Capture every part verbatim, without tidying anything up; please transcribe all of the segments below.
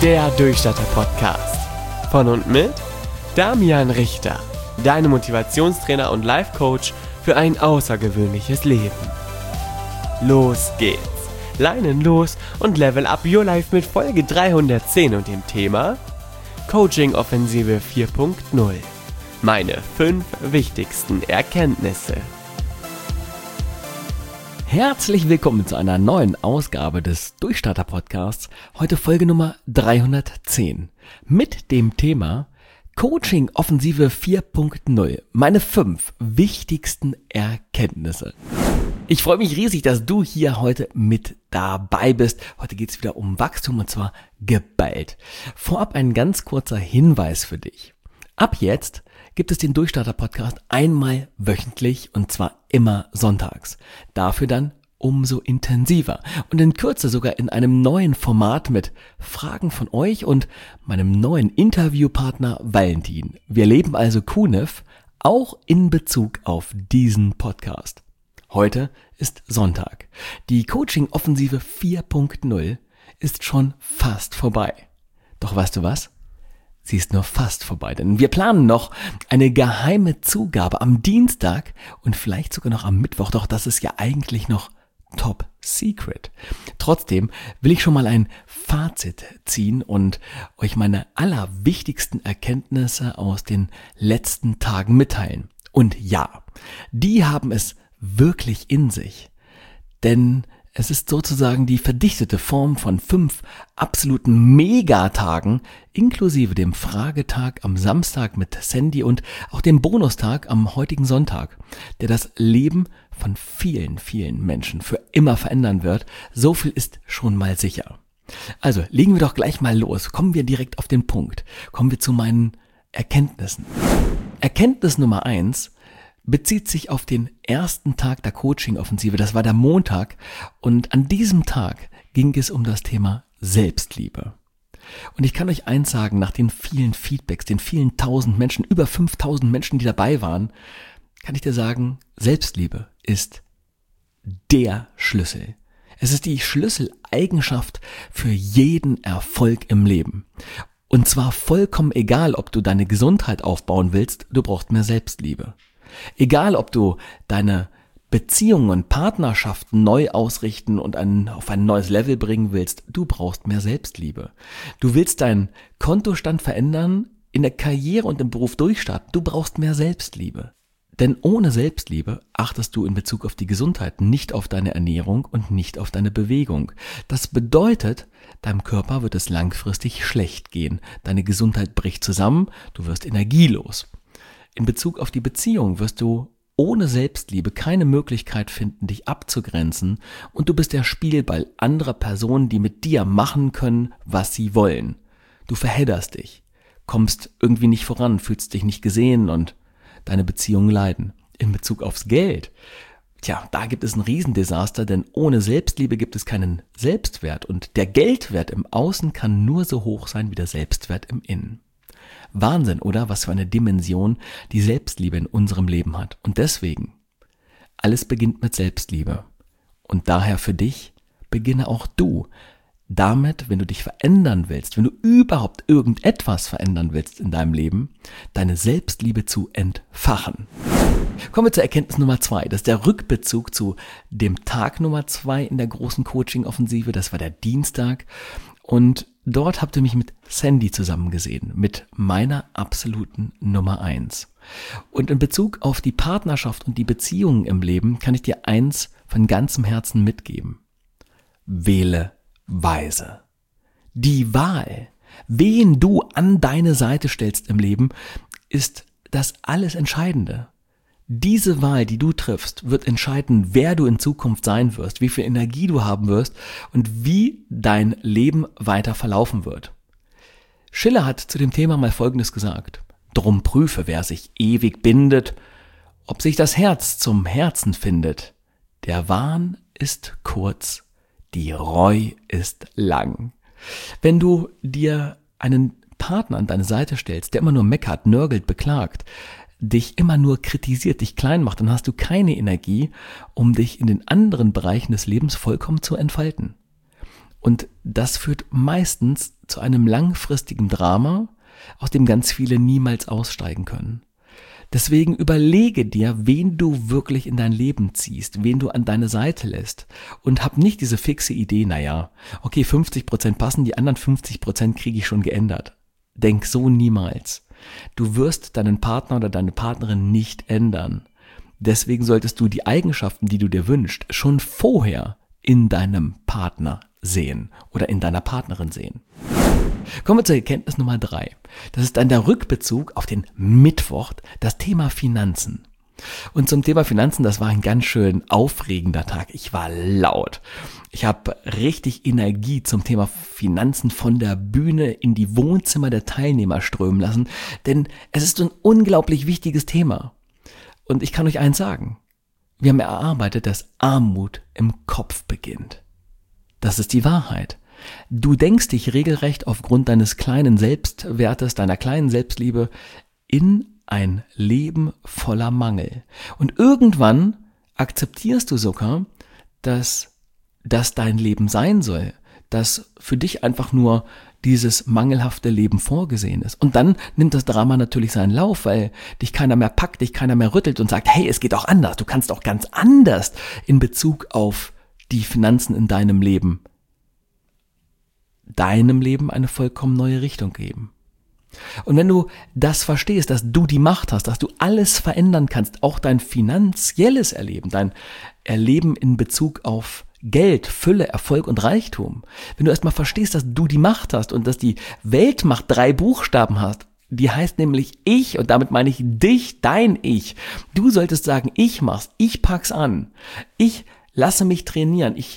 Der Durchstarter-Podcast. Von und mit Damian Richter, deine Motivationstrainer und Life-Coach für ein außergewöhnliches Leben. Los geht's! Leinen los und level up your life mit Folge dreihundertzehn und dem Thema Coaching-Offensive vier Punkt null. Meine fünf wichtigsten Erkenntnisse. Herzlich willkommen zu einer neuen Ausgabe des Durchstarter-Podcasts. Heute Folge Nummer dreihundertzehn mit dem Thema Coaching-Offensive vier Punkt null. Meine fünf wichtigsten Erkenntnisse. Ich freue mich riesig, dass du hier heute mit dabei bist. Heute geht es wieder um Wachstum und zwar geballt. Vorab ein ganz kurzer Hinweis für dich. Ab jetzt gibt es den Durchstarter-Podcast einmal wöchentlich und zwar immer sonntags. Dafür dann umso intensiver und in Kürze sogar in einem neuen Format mit Fragen von euch und meinem neuen Interviewpartner Valentin. Wir leben also Q N I F auch in Bezug auf diesen Podcast. Heute ist Sonntag. Die Coaching-Offensive vier Punkt null ist schon fast vorbei. Doch weißt du was? Sie ist nur fast vorbei, denn wir planen noch eine geheime Zugabe am Dienstag und vielleicht sogar noch am Mittwoch, doch das ist ja eigentlich noch top secret. Trotzdem will ich schon mal ein Fazit ziehen und euch meine allerwichtigsten Erkenntnisse aus den letzten Tagen mitteilen. Und ja, die haben es wirklich in sich, denn es ist sozusagen die verdichtete Form von fünf absoluten Megatagen, inklusive dem Fragetag am Samstag mit Sandy und auch dem Bonustag am heutigen Sonntag, der das Leben von vielen, vielen Menschen für immer verändern wird. So viel ist schon mal sicher. Also legen wir doch gleich mal los. Kommen wir direkt auf den Punkt. Kommen wir zu meinen Erkenntnissen. Erkenntnis Nummer eins bezieht sich auf den ersten Tag der Coaching-Offensive, das war der Montag und an diesem Tag ging es um das Thema Selbstliebe. Und ich kann euch eins sagen, nach den vielen Feedbacks, den vielen tausend Menschen, über fünftausend Menschen, die dabei waren, kann ich dir sagen, Selbstliebe ist der Schlüssel. Es ist die Schlüsseleigenschaft für jeden Erfolg im Leben. Und zwar vollkommen egal, ob du deine Gesundheit aufbauen willst, du brauchst mehr Selbstliebe. Egal, ob du deine Beziehungen und Partnerschaften neu ausrichten und ein, auf ein neues Level bringen willst, du brauchst mehr Selbstliebe. Du willst deinen Kontostand verändern, in der Karriere und im Beruf durchstarten, du brauchst mehr Selbstliebe. Denn ohne Selbstliebe achtest du in Bezug auf die Gesundheit nicht auf deine Ernährung und nicht auf deine Bewegung. Das bedeutet, deinem Körper wird es langfristig schlecht gehen, deine Gesundheit bricht zusammen, du wirst energielos. In Bezug auf die Beziehung wirst du ohne Selbstliebe keine Möglichkeit finden, dich abzugrenzen und du bist der Spielball anderer Personen, die mit dir machen können, was sie wollen. Du verhedderst dich, kommst irgendwie nicht voran, fühlst dich nicht gesehen und deine Beziehungen leiden. In Bezug aufs Geld, tja, da gibt es ein Riesendesaster, denn ohne Selbstliebe gibt es keinen Selbstwert und der Geldwert im Außen kann nur so hoch sein wie der Selbstwert im Innen. Wahnsinn, oder? Was für eine Dimension die Selbstliebe in unserem Leben hat. Und deswegen, alles beginnt mit Selbstliebe. Und daher für dich, beginne auch du damit, wenn du dich verändern willst, wenn du überhaupt irgendetwas verändern willst in deinem Leben, deine Selbstliebe zu entfachen. Kommen wir zur Erkenntnis Nummer zwei. Das ist der Rückbezug zu dem Tag Nummer zwei in der großen Coaching-Offensive. Das war der Dienstag. Und dort habt ihr mich mit Sandy zusammen gesehen, mit meiner absoluten Nummer eins. Und in Bezug auf die Partnerschaft und die Beziehungen im Leben kann ich dir eins von ganzem Herzen mitgeben. Wähle weise. Die Wahl, wen du an deine Seite stellst im Leben, ist das alles Entscheidende. Diese Wahl, die du triffst, wird entscheiden, wer du in Zukunft sein wirst, wie viel Energie du haben wirst und wie dein Leben weiter verlaufen wird. Schiller hat zu dem Thema mal Folgendes gesagt: Drum prüfe, wer sich ewig bindet, ob sich das Herz zum Herzen findet. Der Wahn ist kurz, die Reu ist lang. Wenn du dir einen Partner an deine Seite stellst, der immer nur meckert, nörgelt, beklagt, dich immer nur kritisiert, dich klein macht, dann hast du keine Energie, um dich in den anderen Bereichen des Lebens vollkommen zu entfalten. Und das führt meistens zu einem langfristigen Drama, aus dem ganz viele niemals aussteigen können. Deswegen überlege dir, wen du wirklich in dein Leben ziehst, wen du an deine Seite lässt und hab nicht diese fixe Idee, naja, okay, fünfzig Prozent passen, die anderen fünfzig Prozent kriege ich schon geändert. Denk so niemals. Du wirst deinen Partner oder deine Partnerin nicht ändern. Deswegen solltest du die Eigenschaften, die du dir wünschst, schon vorher in deinem Partner sehen oder in deiner Partnerin sehen. Kommen wir zur Erkenntnis Nummer drei. Das ist dann der Rückbezug auf den Mittwoch, das Thema Finanzen. Und zum Thema Finanzen, das war ein ganz schön aufregender Tag. Ich war laut. Ich habe richtig Energie zum Thema Finanzen von der Bühne in die Wohnzimmer der Teilnehmer strömen lassen, denn es ist ein unglaublich wichtiges Thema. Und ich kann euch eins sagen. Wir haben erarbeitet, dass Armut im Kopf beginnt. Das ist die Wahrheit. Du denkst dich regelrecht aufgrund deines kleinen Selbstwertes, deiner kleinen Selbstliebe in ein Leben voller Mangel. Und irgendwann akzeptierst du sogar, dass das dein Leben sein soll, dass für dich einfach nur dieses mangelhafte Leben vorgesehen ist. Und dann nimmt das Drama natürlich seinen Lauf, weil dich keiner mehr packt, dich keiner mehr rüttelt und sagt, hey, es geht auch anders, du kannst auch ganz anders in Bezug auf die Finanzen in deinem Leben deinem Leben eine vollkommen neue Richtung geben. Und wenn du das verstehst, dass du die Macht hast, dass du alles verändern kannst, auch dein finanzielles Erleben, dein Erleben in Bezug auf Geld, Fülle, Erfolg und Reichtum, wenn du erstmal verstehst, dass du die Macht hast und dass die Weltmacht drei Buchstaben hast, die heißt nämlich ich und damit meine ich dich, dein Ich. Du solltest sagen, ich mach's, ich pack's an, ich lasse mich trainieren, ich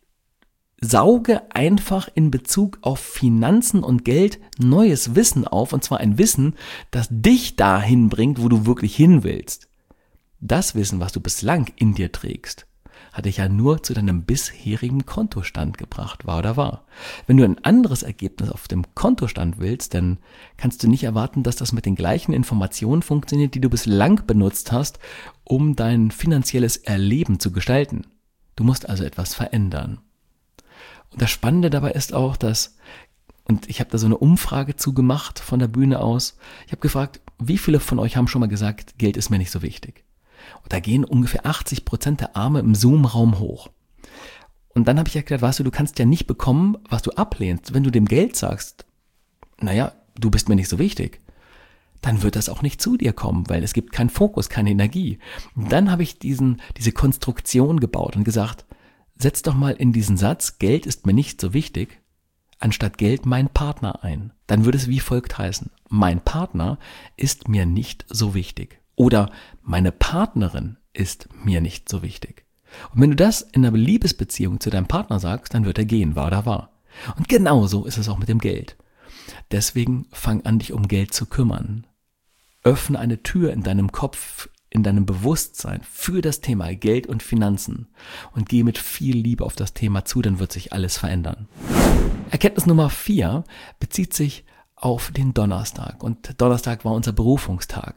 sauge einfach in Bezug auf Finanzen und Geld neues Wissen auf, und zwar ein Wissen, das dich dahin bringt, wo du wirklich hin willst. Das Wissen, was du bislang in dir trägst, hat dich ja nur zu deinem bisherigen Kontostand gebracht, wahr oder wahr. Wenn du ein anderes Ergebnis auf dem Kontostand willst, dann kannst du nicht erwarten, dass das mit den gleichen Informationen funktioniert, die du bislang benutzt hast, um dein finanzielles Erleben zu gestalten. Du musst also etwas verändern. Und das Spannende dabei ist auch, dass, und ich habe da so eine Umfrage zugemacht von der Bühne aus, ich habe gefragt, wie viele von euch haben schon mal gesagt, Geld ist mir nicht so wichtig? Und da gehen ungefähr achtzig Prozent der Arme im Zoom-Raum hoch. Und dann habe ich erklärt, weißt du, du kannst ja nicht bekommen, was du ablehnst. Wenn du dem Geld sagst, naja, du bist mir nicht so wichtig, dann wird das auch nicht zu dir kommen, weil es gibt keinen Fokus, keine Energie. Und dann habe ich diesen, diese Konstruktion gebaut und gesagt, setz doch mal in diesen Satz, Geld ist mir nicht so wichtig, anstatt Geld mein Partner ein. Dann würde es wie folgt heißen, mein Partner ist mir nicht so wichtig. Oder meine Partnerin ist mir nicht so wichtig. Und wenn du das in einer Liebesbeziehung zu deinem Partner sagst, dann wird er gehen, wahr oder wahr. Und genauso ist es auch mit dem Geld. Deswegen fang an, dich um Geld zu kümmern. Öffne eine Tür in deinem Kopf, in deinem Bewusstsein für das Thema Geld und Finanzen und geh mit viel Liebe auf das Thema zu, dann wird sich alles verändern. Erkenntnis Nummer vier bezieht sich auf den Donnerstag, und Donnerstag war unser Berufungstag.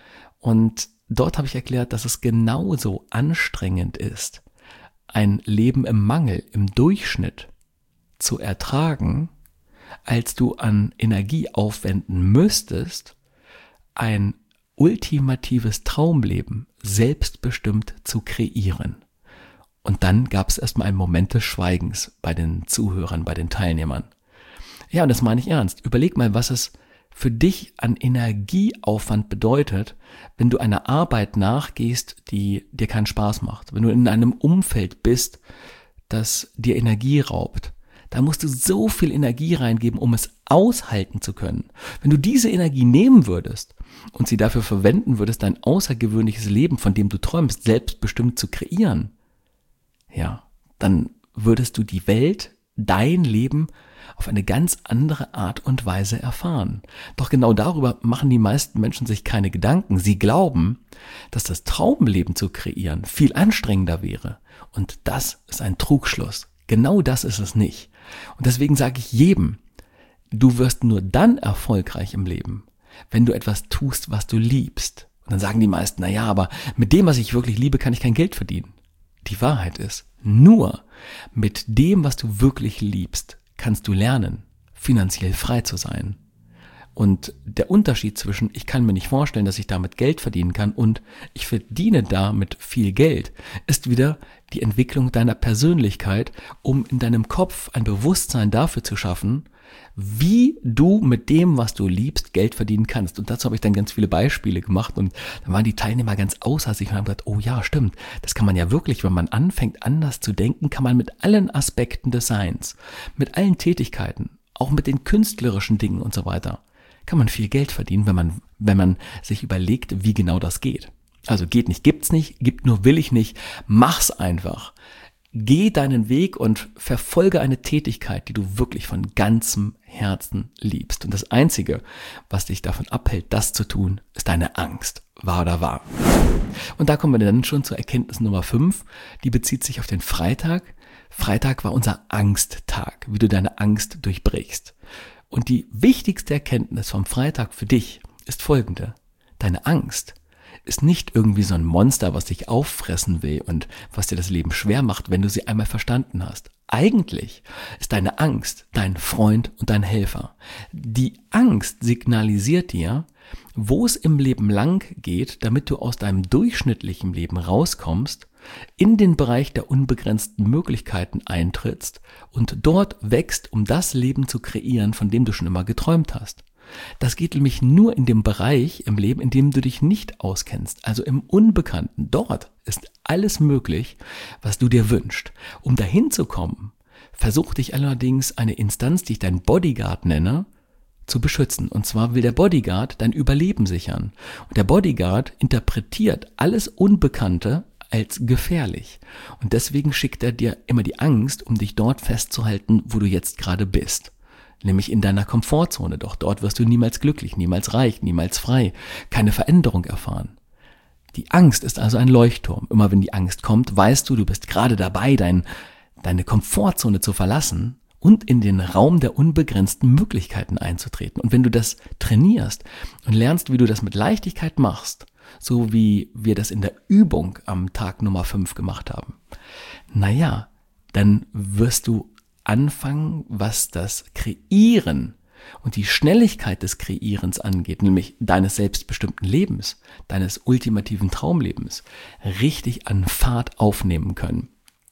Und dort habe ich erklärt, dass es genauso anstrengend ist, ein Leben im Mangel, im Durchschnitt zu ertragen, als du an Energie aufwenden müsstest, ein ultimatives Traumleben selbstbestimmt zu kreieren. Und dann gab es erstmal einen Moment des Schweigens bei den Zuhörern, bei den Teilnehmern. Ja, und das meine ich ernst. Überleg mal, was es für dich an Energieaufwand bedeutet, wenn du einer Arbeit nachgehst, die dir keinen Spaß macht. Wenn du in einem Umfeld bist, das dir Energie raubt. Da musst du so viel Energie reingeben, um es aushalten zu können. Wenn du diese Energie nehmen würdest und sie dafür verwenden würdest, dein außergewöhnliches Leben, von dem du träumst, selbstbestimmt zu kreieren, ja, dann würdest du die Welt, dein Leben auf eine ganz andere Art und Weise erfahren. Doch genau darüber machen die meisten Menschen sich keine Gedanken. Sie glauben, dass das Traumleben zu kreieren viel anstrengender wäre. Und das ist ein Trugschluss. Genau das ist es nicht. Und deswegen sage ich jedem, du wirst nur dann erfolgreich im Leben, wenn du etwas tust, was du liebst. Und dann sagen die meisten, na ja, aber mit dem, was ich wirklich liebe, kann ich kein Geld verdienen. Die Wahrheit ist, Nur mit dem, was du wirklich liebst, kannst du lernen, finanziell frei zu sein. Und der Unterschied zwischen, ich kann mir nicht vorstellen, dass ich damit Geld verdienen kann und ich verdiene damit viel Geld, ist wieder die Entwicklung deiner Persönlichkeit, um in deinem Kopf ein Bewusstsein dafür zu schaffen, wie du mit dem, was du liebst, Geld verdienen kannst. Und dazu habe ich dann ganz viele Beispiele gemacht und dann waren die Teilnehmer ganz außer sich und haben gesagt, oh ja, stimmt, das kann man ja wirklich, wenn man anfängt anders zu denken, kann man mit allen Aspekten des Seins, mit allen Tätigkeiten, auch mit den künstlerischen Dingen und so weiter, kann man viel Geld verdienen, wenn man, wenn man sich überlegt, wie genau das geht. Also geht nicht, gibt's nicht, gibt nur, will ich nicht, mach's einfach. Geh deinen Weg und verfolge eine Tätigkeit, die du wirklich von ganzem Herzen liebst. Und das Einzige, was dich davon abhält, das zu tun, ist deine Angst. Wahr oder wahr? Und da kommen wir dann schon zur Erkenntnis Nummer fünf. Die bezieht sich auf den Freitag. Freitag war unser Angsttag, wie du deine Angst durchbrichst. Und die wichtigste Erkenntnis vom Freitag für dich ist folgende. Deine Angst ist nicht irgendwie so ein Monster, was dich auffressen will und was dir das Leben schwer macht, wenn du sie einmal verstanden hast. Eigentlich ist deine Angst dein Freund und dein Helfer. Die Angst signalisiert dir, wo es im Leben lang geht, damit du aus deinem durchschnittlichen Leben rauskommst, in den Bereich der unbegrenzten Möglichkeiten eintrittst und dort wächst, um das Leben zu kreieren, von dem du schon immer geträumt hast. Das geht nämlich nur in dem Bereich im Leben, in dem du dich nicht auskennst, also im Unbekannten. Dort ist alles möglich, was du dir wünschst. Um dahin zu kommen, versuch dich allerdings eine Instanz, die ich dein Bodyguard nenne, zu beschützen. Und zwar will der Bodyguard dein Überleben sichern. Und der Bodyguard interpretiert alles Unbekannte als gefährlich. Und deswegen schickt er dir immer die Angst, um dich dort festzuhalten, wo du jetzt gerade bist. Nämlich in deiner Komfortzone. Doch dort wirst du niemals glücklich, niemals reich, niemals frei, keine Veränderung erfahren. Die Angst ist also ein Leuchtturm. Immer wenn die Angst kommt, weißt du, du bist gerade dabei, dein, deine Komfortzone zu verlassen und in den Raum der unbegrenzten Möglichkeiten einzutreten. Und wenn du das trainierst und lernst, wie du das mit Leichtigkeit machst, so wie wir das in der Übung am Tag Nummer fünf gemacht haben, naja, dann wirst du anfangen, was das Kreieren und die Schnelligkeit des Kreierens angeht, nämlich deines selbstbestimmten Lebens, deines ultimativen Traumlebens, richtig an Fahrt aufnehmen können.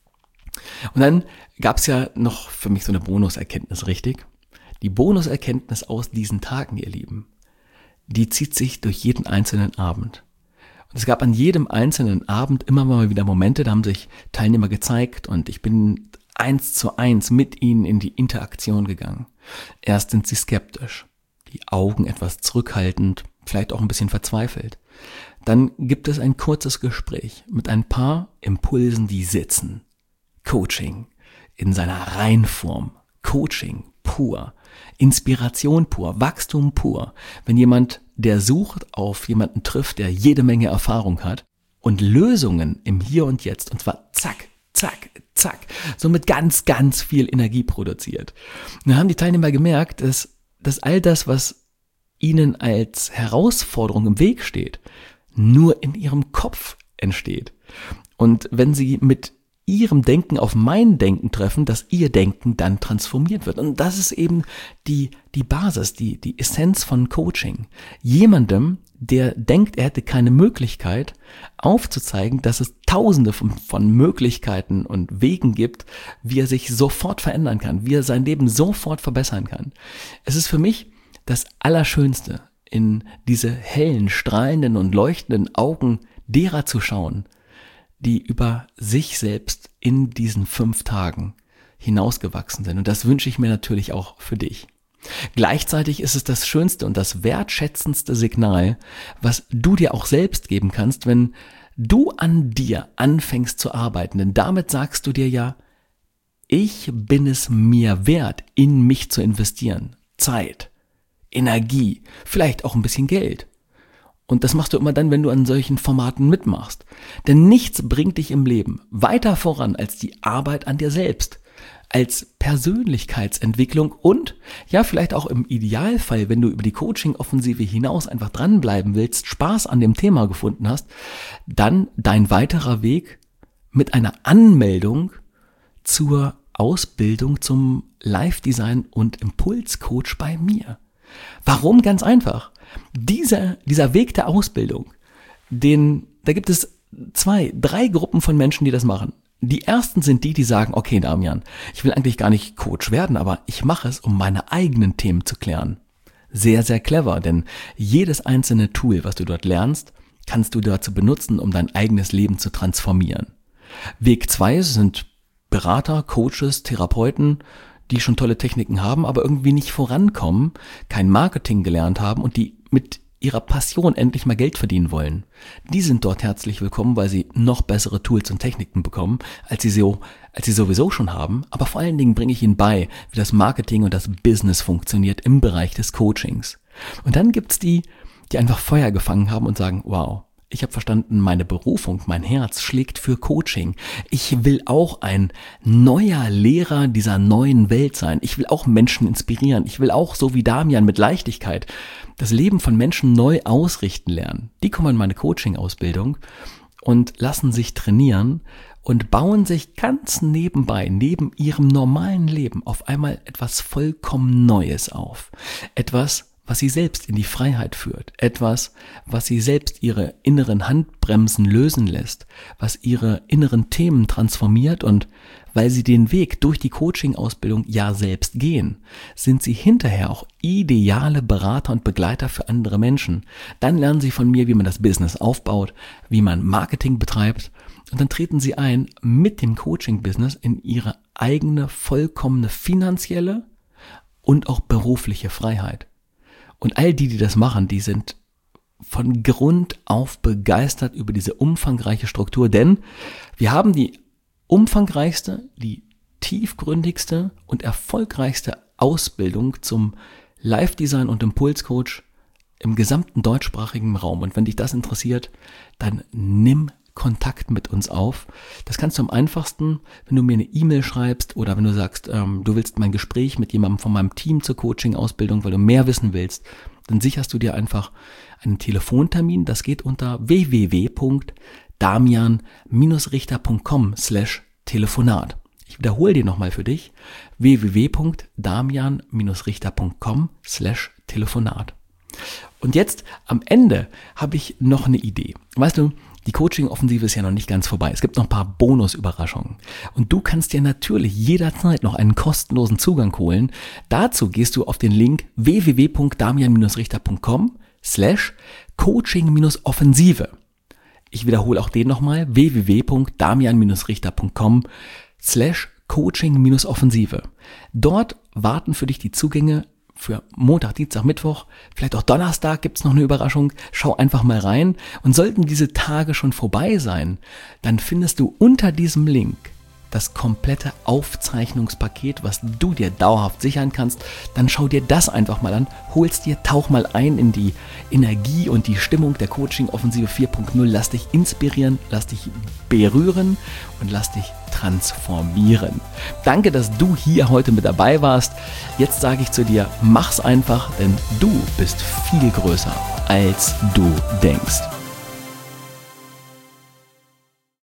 Und dann gab es ja noch für mich so eine Bonuserkenntnis, richtig? Die Bonuserkenntnis aus diesen Tagen, ihr Lieben, die zieht sich durch jeden einzelnen Abend. Und es gab an jedem einzelnen Abend immer mal wieder Momente, da haben sich Teilnehmer gezeigt und ich bin eins zu eins mit ihnen in die Interaktion gegangen. Erst sind sie skeptisch, die Augen etwas zurückhaltend, vielleicht auch ein bisschen verzweifelt. Dann gibt es ein kurzes Gespräch mit ein paar Impulsen, die sitzen. Coaching in seiner Reinform, Coaching pur, Inspiration pur, Wachstum pur. Wenn jemand, der sucht, auf jemanden trifft, der jede Menge Erfahrung hat und Lösungen im Hier und Jetzt, und zwar zack, zack, zack, so mit ganz, ganz viel Energie produziert. Und dann haben die Teilnehmer gemerkt, dass, dass all das, was ihnen als Herausforderung im Weg steht, nur in ihrem Kopf entsteht. Und wenn sie mit ihrem Denken auf mein Denken treffen, dass ihr Denken dann transformiert wird. Und das ist eben die, die Basis, die, die Essenz von Coaching. Jemandem, der denkt, er hätte keine Möglichkeit, aufzuzeigen, dass es tausende von, von Möglichkeiten und Wegen gibt, wie er sich sofort verändern kann, wie er sein Leben sofort verbessern kann. Es ist für mich das Allerschönste, in diese hellen, strahlenden und leuchtenden Augen derer zu schauen, die über sich selbst in diesen fünf Tagen hinausgewachsen sind. Und das wünsche ich mir natürlich auch für dich. Gleichzeitig ist es das schönste und das wertschätzendste Signal, was du dir auch selbst geben kannst, wenn du an dir anfängst zu arbeiten. Denn damit sagst du dir ja, ich bin es mir wert, in mich zu investieren. Zeit, Energie, vielleicht auch ein bisschen Geld. Und das machst du immer dann, wenn du an solchen Formaten mitmachst. Denn nichts bringt dich im Leben weiter voran als die Arbeit an dir selbst, als Persönlichkeitsentwicklung und, ja, vielleicht auch im Idealfall, wenn du über die Coaching-Offensive hinaus einfach dranbleiben willst, Spaß an dem Thema gefunden hast, dann dein weiterer Weg mit einer Anmeldung zur Ausbildung zum Live-Design und Impulscoach bei mir. Warum? Ganz einfach. Dieser, dieser Weg der Ausbildung, den, da gibt es zwei, drei Gruppen von Menschen, die das machen. Die ersten sind die, die sagen, okay, Damian, ich will eigentlich gar nicht Coach werden, aber ich mache es, um meine eigenen Themen zu klären. Sehr, sehr clever, denn jedes einzelne Tool, was du dort lernst, kannst du dazu benutzen, um dein eigenes Leben zu transformieren. Weg zwei sind Berater, Coaches, Therapeuten, die schon tolle Techniken haben, aber irgendwie nicht vorankommen, kein Marketing gelernt haben und die mit ihrer Passion endlich mal Geld verdienen wollen. Die sind dort herzlich willkommen, weil sie noch bessere Tools und Techniken bekommen, als sie so, als sie sowieso schon haben. Aber vor allen Dingen bringe ich ihnen bei, wie das Marketing und das Business funktioniert im Bereich des Coachings. Und dann gibt's die, die einfach Feuer gefangen haben und sagen, wow, ich habe verstanden, meine Berufung, mein Herz schlägt für Coaching. Ich will auch ein neuer Lehrer dieser neuen Welt sein. Ich will auch Menschen inspirieren. Ich will auch, so wie Damian, mit Leichtigkeit das Leben von Menschen neu ausrichten lernen. Die kommen in meine Coaching-Ausbildung und lassen sich trainieren und bauen sich ganz nebenbei, neben ihrem normalen Leben, auf einmal etwas vollkommen Neues auf. Etwas, was sie selbst in die Freiheit führt, etwas, was sie selbst ihre inneren Handbremsen lösen lässt, was ihre inneren Themen transformiert, und weil sie den Weg durch die Coaching-Ausbildung ja selbst gehen, sind sie hinterher auch ideale Berater und Begleiter für andere Menschen. Dann lernen sie von mir, wie man das Business aufbaut, wie man Marketing betreibt, und dann treten sie ein mit dem Coaching-Business in ihre eigene vollkommene finanzielle und auch berufliche Freiheit. Und all die, die das machen, die sind von Grund auf begeistert über diese umfangreiche Struktur, denn wir haben die umfangreichste, die tiefgründigste und erfolgreichste Ausbildung zum Live-Design und Impulscoach im gesamten deutschsprachigen Raum. Und wenn dich das interessiert, dann nimm Kontakt mit uns auf. Das kannst du am einfachsten, wenn du mir eine E-Mail schreibst oder wenn du sagst, ähm, du willst mein Gespräch mit jemandem von meinem Team zur Coaching-Ausbildung, weil du mehr wissen willst, dann sicherst du dir einfach einen Telefontermin. Das geht unter w w w punkt damian richter punkt com slash Telefonat. Ich wiederhole dir nochmal für dich, w w w punkt damian richter punkt com slash Telefonat. Und jetzt am Ende habe ich noch eine Idee. Weißt du, die Coaching-Offensive ist ja noch nicht ganz vorbei. Es gibt noch ein paar Bonus-Überraschungen. Und du kannst dir natürlich jederzeit noch einen kostenlosen Zugang holen. Dazu gehst du auf den Link w w w punkt damian richter punkt com slash Coaching-Offensive. Ich wiederhole auch den nochmal, w w w punkt damian richter punkt com slash Coaching-Offensive. Dort warten für dich die Zugänge für Montag, Dienstag, Mittwoch, vielleicht auch Donnerstag gibt's noch eine Überraschung. Schau einfach mal rein. Und sollten diese Tage schon vorbei sein, dann findest du unter diesem Link das komplette Aufzeichnungspaket, was du dir dauerhaft sichern kannst. Dann schau dir das einfach mal an, holst dir, tauch mal ein in die Energie und die Stimmung der Coaching-Offensive vier Punkt null. Lass dich inspirieren, lass dich berühren und lass dich transformieren. Danke, dass du hier heute mit dabei warst. Jetzt sage ich zu dir, mach's einfach, denn du bist viel größer, als du denkst.